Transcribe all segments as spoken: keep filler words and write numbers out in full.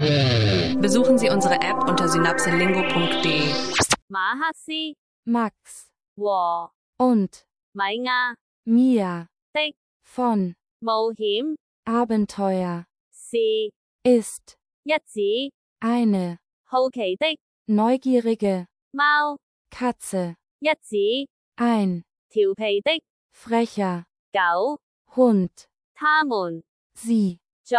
Besuchen Sie unsere App unter synapselingo punkt de. 馬克思 Max 和 und 米亞 Mia 的 von 冒險 Abenteuer 是 ist 一指 eine 好奇的 neugierige 貓 Katze, 一指 ein 調皮的 frecher 狗 Hund, 他們 sie 在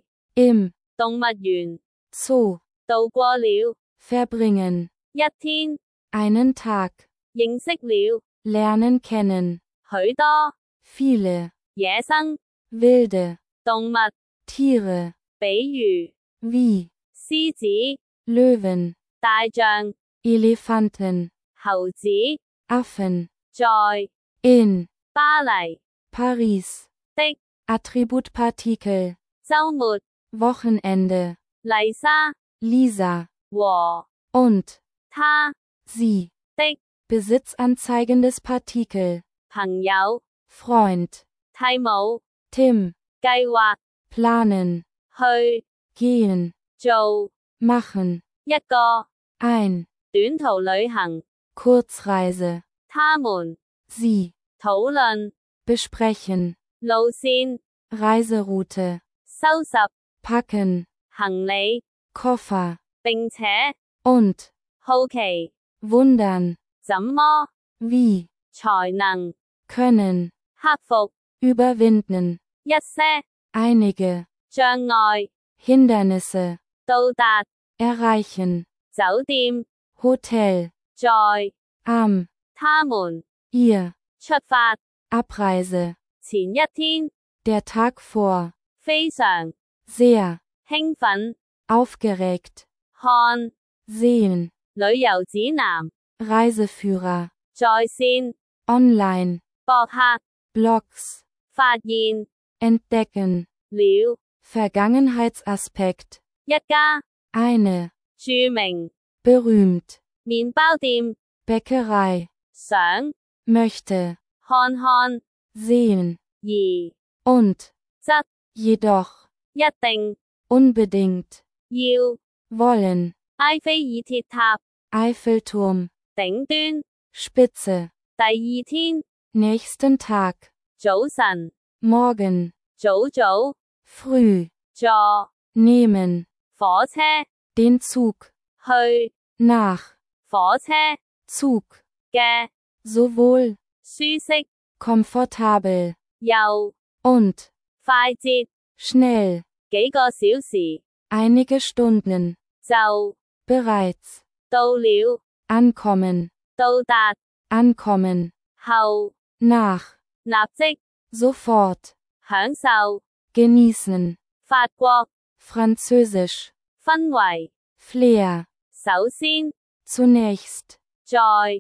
im 動物園 Zoo 度過了 verbringen, 一天 einen Tag, 認識了 lernen kennen, 許多 viele 野生 wilde 動物 Tiere, 比如 wie 獅子 Löwen, 大象 Elefanten, 猴子 Affen, 在 in 巴黎 Paris, 的 Attributpartikel, 週末 Wochenende, 麗莎 Lisa 和 und 他 sie, 的 besitzanzeigendes Partikel, 朋友 Freund, 蒂姆 Tim, 計劃 planen, 去 gehen, 做 machen, 一個 ein, 短途旅行， Kurzreise, 他們 sie, 討論 besprechen, 路線， Reiseroute, 收拾 packen, 行李， Koffer, 並且 und 好奇 wundern, 怎麼 wie, 才能 können, 克服 überwinden, 一些 einige, 障礙， Hindernisse, 到達 erreichen, 酒店， Hotel, 在 am, 他們 ihr, 出發 Abreise, 前一天 der Tag vor, 非常 sehr, 興奮， aufgeregt, 看 sehen, 旅遊指南， Reiseführer, 在線 online, 博客 Blogs, 發現 entdecken, 了 Vergangenheitsaspekt, 一家 eine, 著名 berühmt, 麵包店， Bäckerei, 想 möchte, 看看， sehen, 而 und, 則 jedoch, 一定 unbedingt, 要 wollen, 埃菲爾鐵塔 Eiffelturm, 頂端。 Spitze, 第二天 nächsten Tag, 早晨 morgen, 早早 früh, 坐 nehmen, 火車 den Zug, 去 nach, 火車 Zug, 嘅 sowohl, 舒適 komfortabel, 又 und, 快捷 schnell, 幾個小時 einige Stunden, 就 bereits, 到了 ankommen, 到達 ankommen, 後 nach, 立即 sofort, 享受 genießen, 法國 Französisch, 氛圍 Flair, 首先 zunächst, 在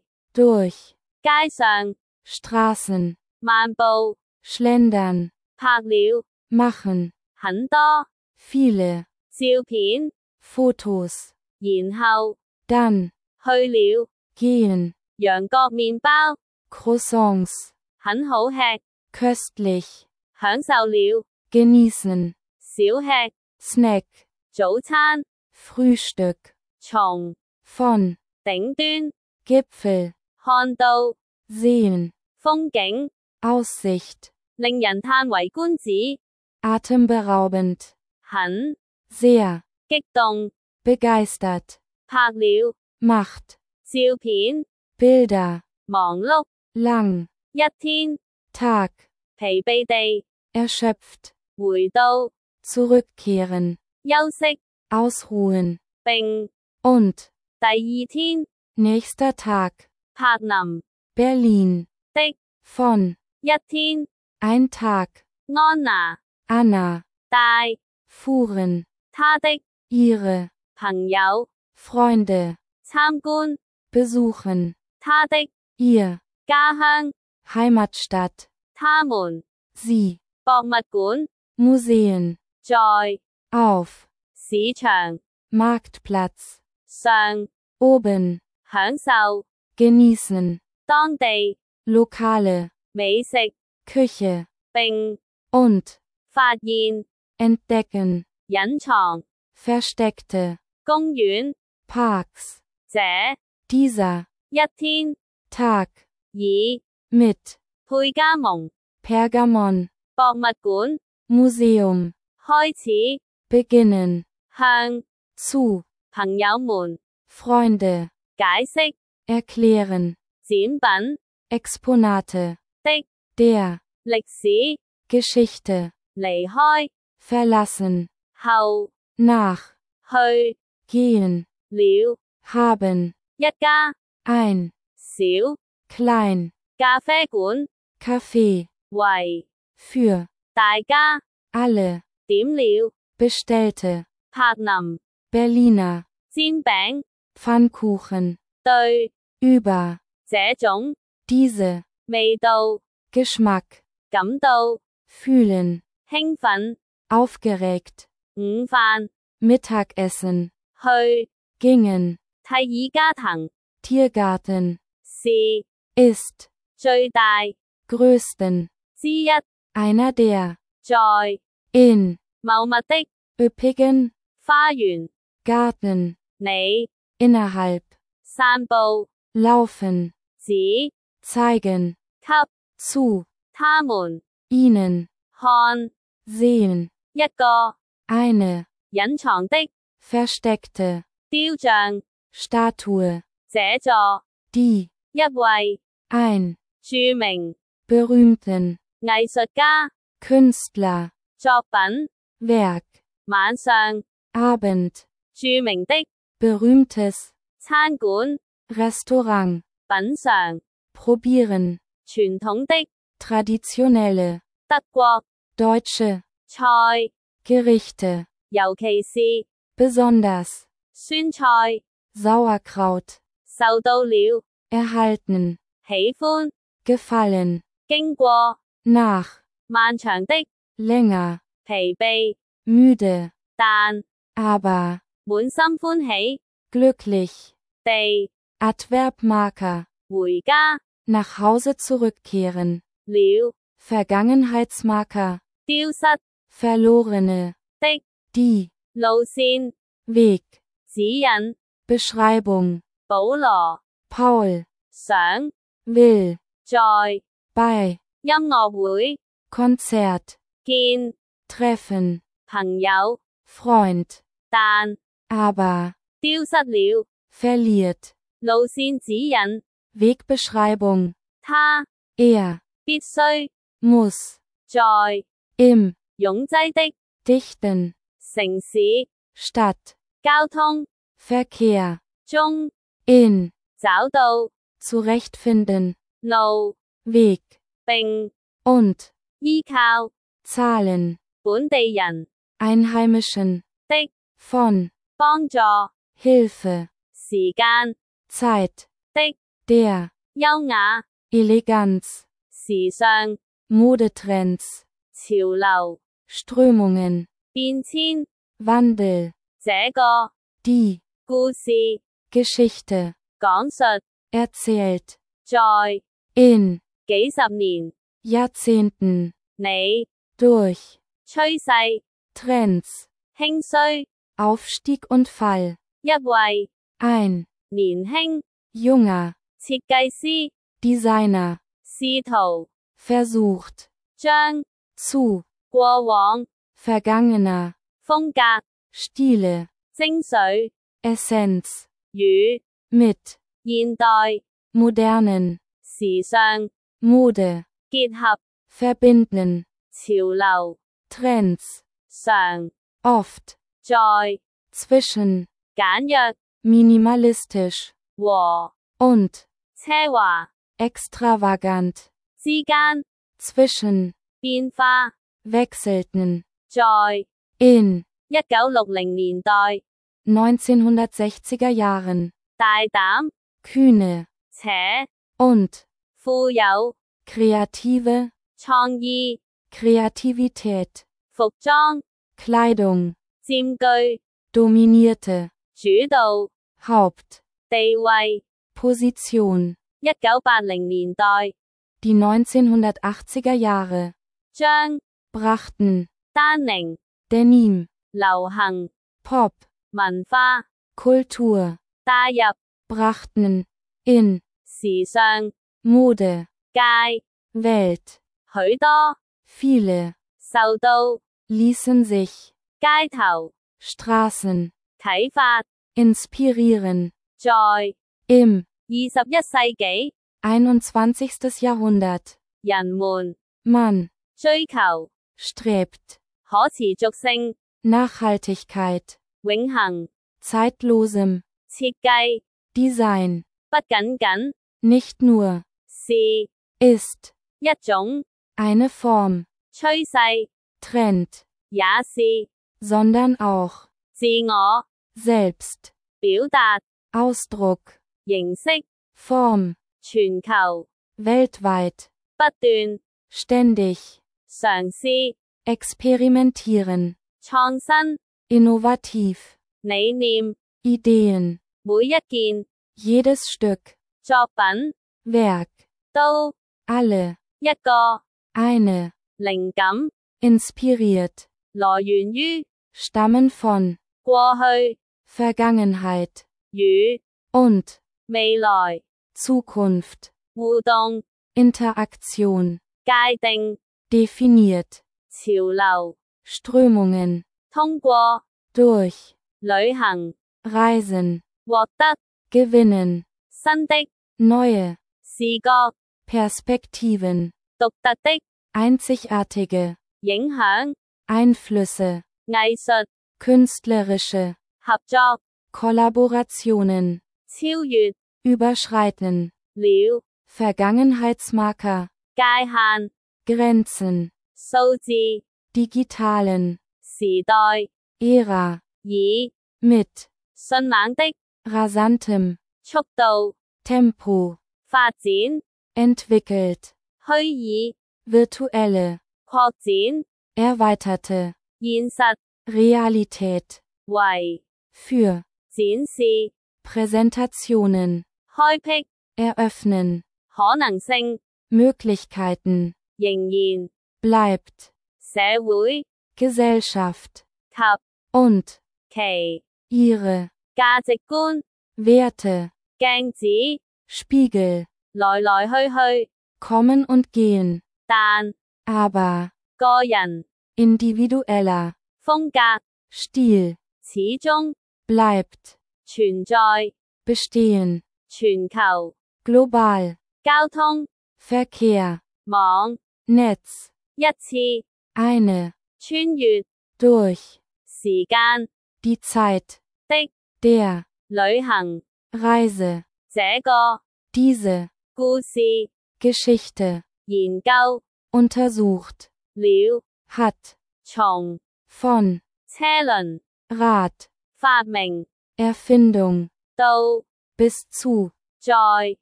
durch, 街上 Straßen, 漫步 schlendern, 拍了 machen, 很多 viele, 照片， Fotos, 然後 dann, 去了 gehen, 羊角麵包 Croissants, 很好吃， köstlich, 享受了 genießen, 小吃 Snack, 早餐， Frühstück, 從 von, 頂端 Gipfel, 看到 sehen, 風景， Aussicht, 令人嘆為觀止， atemberaubend, 很 sehr, 激動， begeistert, 拍了 macht, 照片， Bilder, 忙碌 lang, 一天， Tag, 疲憊地 erschöpft, 回到 zurückkehren, 休息， ausruhen, 並 und, 第二天 nächster Tag, 柏林 Berlin, 的 von, 一天， ein Tag, 安娜 Anna, 帶 fuhren, 她的 ihre, 朋友 Freunde, 參觀 besuchen, 她的 ihr, 家鄉， Heimatstadt, 他們 sie, 博物館 Museen, 在 auf, 市場 Marktplatz, 上 oben, 享受 genießen, 當地 lokale, 美食， Küche, 並 und, 發現 entdecken, 隱藏 versteckte, 公園 Parks, 這 dieser, 一天 Tag, 以 mit, 佩加蒙 Pergamon, 博物館 Museum, 開始 beginnen, 向 zu, 朋友們 Freunde, 解釋 erklären, 展品 Exponate, 的 der, 歷史 Geschichte, 離開 verlassen, 後 nach, 去 gehen, 了 haben, 一家 ein, 小 klein, 咖啡館 Kaffee, 為 für, 大家 alle, 點了 bestellte, 柏林 Berliner, 煎餅 Pfannkuchen, 對 über, 這種 diese, 味道 Geschmack, 感到 fühlen, 興奮 aufgeregt, 午飯 Mittagessen, 去 gingen, 蒂爾加滕 Tiergarten, 是 ist, 最大 größten, 之一 einer der, 在 in, 茂密的 üppigen, 花園 Garten, 你 innerhalb, 散步 laufen, 指 zeigen, 給 zu, 他們 ihnen, 看 sehen, 一個 eine, 隱藏的 versteckte, 雕像 Statue, 這座 die, 一位 ein, 著名 berühmten, 藝術家 Künstler, 作品 Werk, 晚上 Abend, 著名的 berühmtes, 餐館 Restaurant, 品嚐 probieren, 傳統的 traditionelle, 德國 deutsche, 菜 Gerichte, 尤其是 besonders, 酸菜 Sauerkraut, 受到了 erhalten, 喜歡 gefallen, 經過 nach, 漫長的 länger, 疲憊 müde, 但 aber, 滿心歡喜 glücklich, 地 Adverbmarker, 回家 nach Hause zurückkehren, 了 Vergangenheitsmarker, 丟失 verlorene, 的 die, 路線 Weg, 指引 Beschreibung, 保羅 Paul, 想 will, 在 bei, 音樂會 Konzert, 見 treffen, 朋友 Freund, 但 aber, 丟失了 verliert, 路線指引 Wegbeschreibung, 他 er, 必須 muss, 在 im, 擁擠的 dichten, 城市 Stadt, 交通 Verkehr, 中 in, 找到 zurechtfinden, 路 Weg, 並 und, 依靠 zahlen, 本地人 Einheimischen, 的 von, 幫助 Hilfe, 時間 Zeit, 的 der, 優雅 Eleganz, 時尚 Modetrends, 潮流 Strömungen, 變遷 Wandel, 這個 die, 故事 Geschichte, 講述 erzählt, 在 in, 幾十年 Jahrzehnten, 你 durch, 趨勢 Trends, 興衰 Aufstieg und Fall, 一位 ein, 年輕 junger, 設計師 Designer, 試圖 versucht, 將 zu, 過往 vergangener, 風格 Stile, 精髓 Essenz, 與 mit, 現代 modernen, 時尚 Mode, 結合 verbinden, 潮流 Trends, 常 oft, 在 zwischen, 簡約 minimalistisch, 和 und, 奢華 extravagant, 之間 zwischen, 變化 wechselten, 在 in, 一九六零年代 neunzehnhundertsechziger Jahren, 大膽 kühne, 且 und, 富有 kreative, 創意 Kreativität, 服裝 Kleidung, 佔據 dominierte, 主導 Haupt, 地位 Position, 一九八零年代 die neunzehnhundertachtziger Jahre, 將 brachten, 丹寧 Denim, 流行 Pop, 文化 Kultur, 帶入 brachten, in, 時尚 Mode, 界 Welt, 許多 viele, 受到 ließen sich, 街頭 Straßen, 啟發 inspirieren, 在 im, 二十一世紀 einundzwanzigstes Jahrhundert, 人們 man, 追求 strebt, 可持續性 Nachhaltigkeit, 永恆 zeitlosem, 設計 Design, 不僅僅 nicht nur, 是 ist, 一種 eine Form, 趨勢 Trend, 也是 sondern auch, 自我 selbst, 表達 Ausdruck, 形式 Form, 全球 weltweit, 不斷 ständig, 嘗試 experimentieren, 創新 innovativ, 理念 Ideen, 每一件 jedes Stück, 作品 Werk, 都 alle, 一個 eine, 靈感 inspiriert, 來源於 stammen von, 過去 Vergangenheit, 與 und, 未來 Zukunft, 互動 Interaktion, 界定 definiert, 潮流 Strömungen, 通過 durch, 旅行 Reisen, 獲得 gewinnen, 新的 neue, 視覺 Perspektiven, 獨特的 einzigartige, 影響 Einflüsse, 藝術 künstlerische, 合作 Kollaborationen, 超越 überschreiten, 了 Vergangenheitsmarker, 界限 Grenzen, 數字 digitalen, 時代 Ära, 以 mit, 迅猛的 rasantem, 速度 Tempo, 發展 entwickelt, 虛擬 virtuelle, 擴展 erweiterte, 現實 Realität, 為 für, 展示 Präsentationen, 開闢 eröffnen, 可能性 Möglichkeiten, 仍然 bleibt, 社會 Gesellschaft, 及 und, 其 ihre, 價值觀 Werte, 鏡子 Spiegel, 來來去去 kommen und gehen, 但 aber, 個人 individueller, 風格 Stil, 始終 bleibt, 存在 bestehen, 全球 global, 交通 Verkehr, 網 Netz, 一次 eine, 穿越 durch, 時間 die Zeit, 的 der, 旅行 Reise, 這個 diese, 故事 Geschichte, 研究 untersucht, 了 hat, 從 von, 車輪 Rad, 發明 Erfindung, 到 bis zu, 在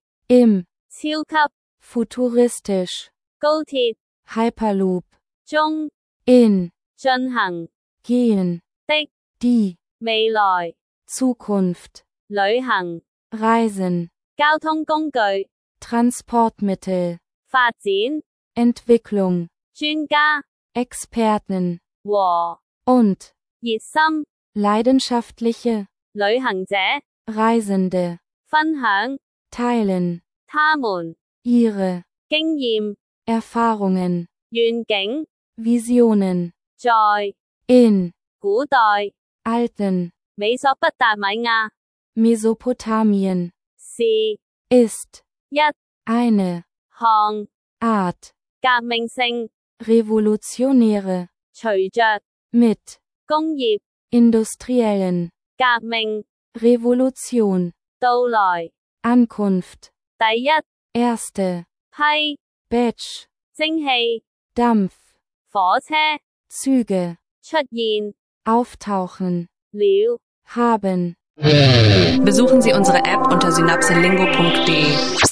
im, 超級 futuristisch, 高鐵 Hyperloop, 中 in, 進行 gehen, 的 die, 未來 Zukunft, 旅行 Reisen, 交通工具 Transportmittel, 發展 Entwicklung, 專家 Experten, 和 und, 熱心 leidenschaftliche, 旅行者 Reisende, 分享 teilen, 他們 ihre, 經驗 Erfahrungen, 願景 Visionen, 在 in, 古代 alten, 美索不達米亞 Mesopotamien, 是 ist, 一 eine, 項 Art, 革命性 revolutionäre, 隨着 mit, 工業 industriellen, 革命 Revolution, 到來 Ankunft, 第一 erste, 批 Batch, 蒸汽 Dampf, 火車 Züge, 出現 auftauchen, 了 haben. Besuchen Sie unsere App unter synapselingo punkt de.